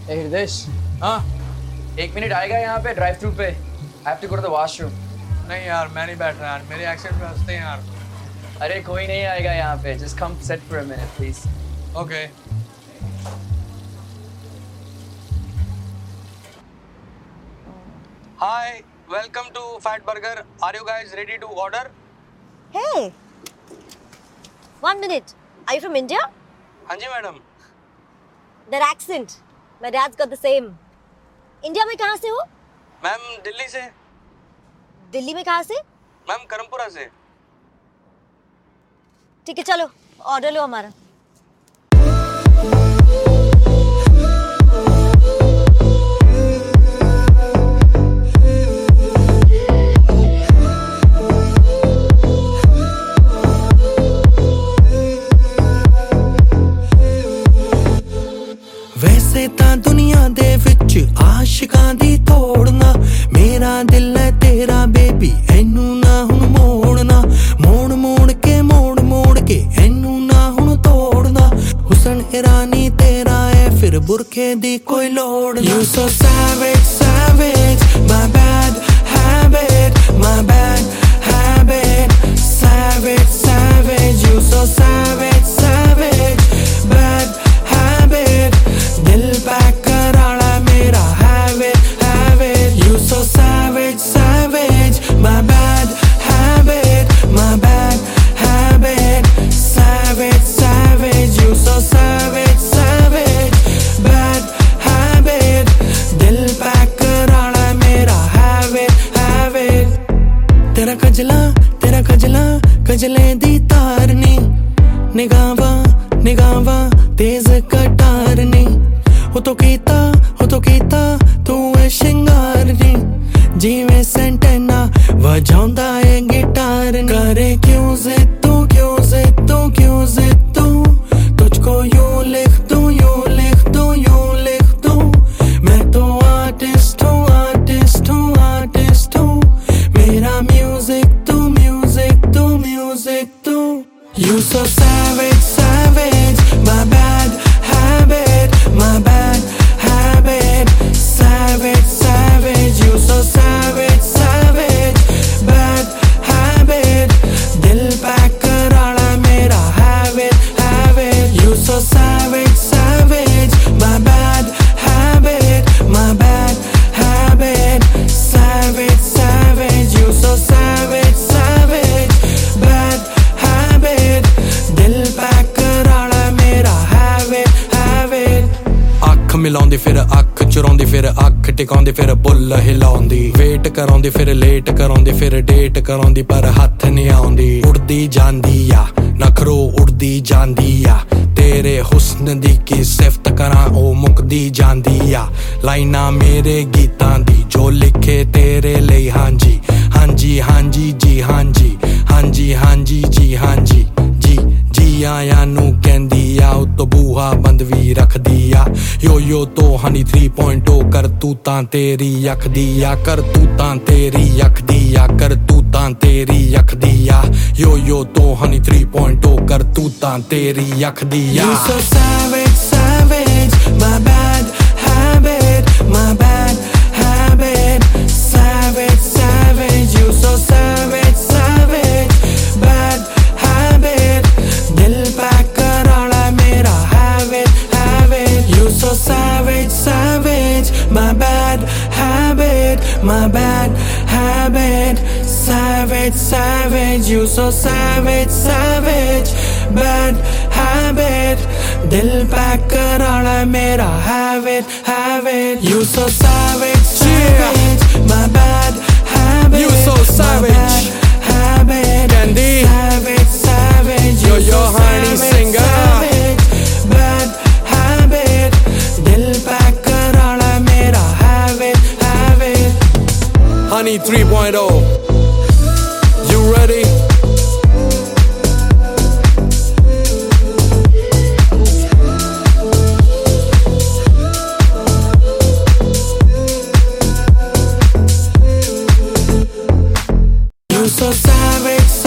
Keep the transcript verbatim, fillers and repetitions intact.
ए हृदेश, हाँ एक मिनट आएगा यहाँ पे ड्राइव थ्रू पे। I have to go to the washroom. नहीं यार, मैं नहीं बैठ रहा यार, मेरे एक्सेंट में हंसते हैं यार। अरे कोई नहीं आएगा यहाँ पे, just come sit for a minute please. Okay. Hi, welcome to Fat Burger. Are you guys ready to order? Hey, one minute. Are you from India? हाँ जी madam. That accent. My dad's got the same. India में कहाँ से हो? Ma'am Delhi से। दिल्ली में कहाँ से? मैम करमपुरा से। ठीक है चलो, ऑर्डर लो हमारा। वैसे ਤਾਂ ਦੁਨੀਆ ਦੇ ਵਿੱਚ ਆਸ਼ਿਕਾਂ ਦੀ ਤੋੜਨਾ, ਮੇਰਾ ਦਿਲ ਹੈ ਤੇਰਾ ਬੇਬੀ, ਇਹਨੂੰ ਨਾ ਹੁਣ ਮੋੜਨਾ, ਮੋੜ ਮੋੜ ਕੇ ਮੋੜ ਮੋੜ ਕੇ ਇਹਨੂੰ ਨਾ ਹੁਣ ਤੋੜਨਾ, ਹੁਸਨ ਇਰਾਨੀ ਤੇਰਾ ਹੈ ਫਿਰ ਬੁਰਖੇ ਦੀ ਕੋਈ ਲੋੜ ਨਾ। You so savage, savage, my bad habit, my bad habit, savage, savage, you so savage, savage, bad habit, दिल पैक कराना मेरा habit, habit, you so savage, savage, my bad habit, my bad habit, savage, savage, you so savage, savage, bad habit, दिल pack कराना मेरा habit, habit, तेरा कजला तेरा कजला कजले दी तारनी, निगावा निगावा तेज कटारनी, हो तो कीता हो तो कीता तू है शिंगार नी, जिवें सेंटेना वजाउंदा है गिटार नी, करे क्यों जिद तू क्यों जिद तू क्यों जिद तू, तुझको यूं लिख दूं यूं लिख दूं यूं लिख दूं, मैं तो आर्टिस्ट हूँ आर्टिस्ट हूँ आर्टिस्ट हूँ, मेरा म्यूजिक तू म्यूजिक तू म्यूजिक तू। You so savage, savage, my bad habit, my bad habit, savage, savage, you so savage, savage, bad habit, दिल पैक कराना मेरा habit, habit, you so savage, savage, my bad habit, my bad habit, savage, savage, you so savage, savage, bad habit, दिल pack कराना मेरा habit, habit। ਅੱਖ ਮਿਲਾਉਂਦੀ ਫਿਰ ਅੱਖ ਚੁਰਾਉਂਦੀ ਫਿਰ ਅੱਖ ਟਿਕਾਉਂਦੀ ਫਿਰ ਬੁੱਲ ਹਿਲਾਉਂਦੀ, ਵੇਟ ਕਰਾਉਂਦੀ ਫਿਰ ਲੇਟ ਕਰਾਉਂਦੀ ਫਿਰ ਡੇਟ ਕਰਾਉਂਦੀ, ਪਰ ਹੱਥ ਨਹੀਂ ਆਉਂਦੀ, ਉੜਦੀ ਜਾਂਦੀ ਆ ਨਖਰੋ ਉੜਦੀ ਜਾਂਦੀ ਆ, ਤੇਰੇ ਹੁਸਨ ਦੀ ਕੀ ਸਿਫਤ ਕਰਾਂ ਉਹ ਮੁੱਕਦੀ ਜਾਂਦੀ ਆ, ਲਾਈਨਾਂ ਮੇਰੇ ਗੀਤਾਂ ਦੀ ਜੋ ਲਿਖੇ ਤੇਰੇ ਲਈ, ਹਾਂਜੀ ਹਾਂਜੀ ਹਾਂਜੀ ਜੀ ਹਾਂਜੀ ਹਾਂਜੀ ਹਾਂਜੀ ਜੀ ਹਾਂਜੀ ਜੀ ਜੀ ਆਇਆਂ ਨੂੰ ਕਹਿੰਦੀ ਆ, ਉਤੋਂ ਬੂਹਾ ਬੰਦ ਵੀ ਰੱਖਦੀ ਆ, ਯੋ ਯੋ ਤੋਂ ਹਨੀ ਥ੍ਰੀ ਪੁਆਇੰਟ ਓ ਕਰ ਤੂੰ ਤਾਂ ਤੇਰੀ ਅੱਖ ਦੀ ਆ, ਕਰ ਤੂੰ ਤਾਂ ਤੇਰੀ ਅੱਖ ਦੀ ਆ, ਕਰ ਤੂੰ ਤਾਂ ਤੇਰੀ ਅੱਖ ਦੀ ਆ, ਯੋ ਯੋ ਤੋਂ ਹਨੀ ਥ੍ਰੀ ਪੁਆਇੰਟ ਓ ਕਰ ਤੂੰ ਤਾਂ ਤੇਰੀ ਅੱਖ ਦੀ ਆ। You so savage, savage, my bad habit, my bad habit, savage, savage, you so savage, savage, bad habit, दिल पैक कराना मेरा habit, habit, you so savage, savage, my bad habit, my bad habit, savage, savage, you so savage, savage, bad habit, दिल pack कराना मेरा habit, habit, you so savage, savage, my bad habit, You so savage. my bad habit, Candy. savage, savage, Yo, you yo, so honey savage, singer. savage, bad habit, दिल pack कराना मेरा habit, habit। Honey three point O, you ready? You so savage,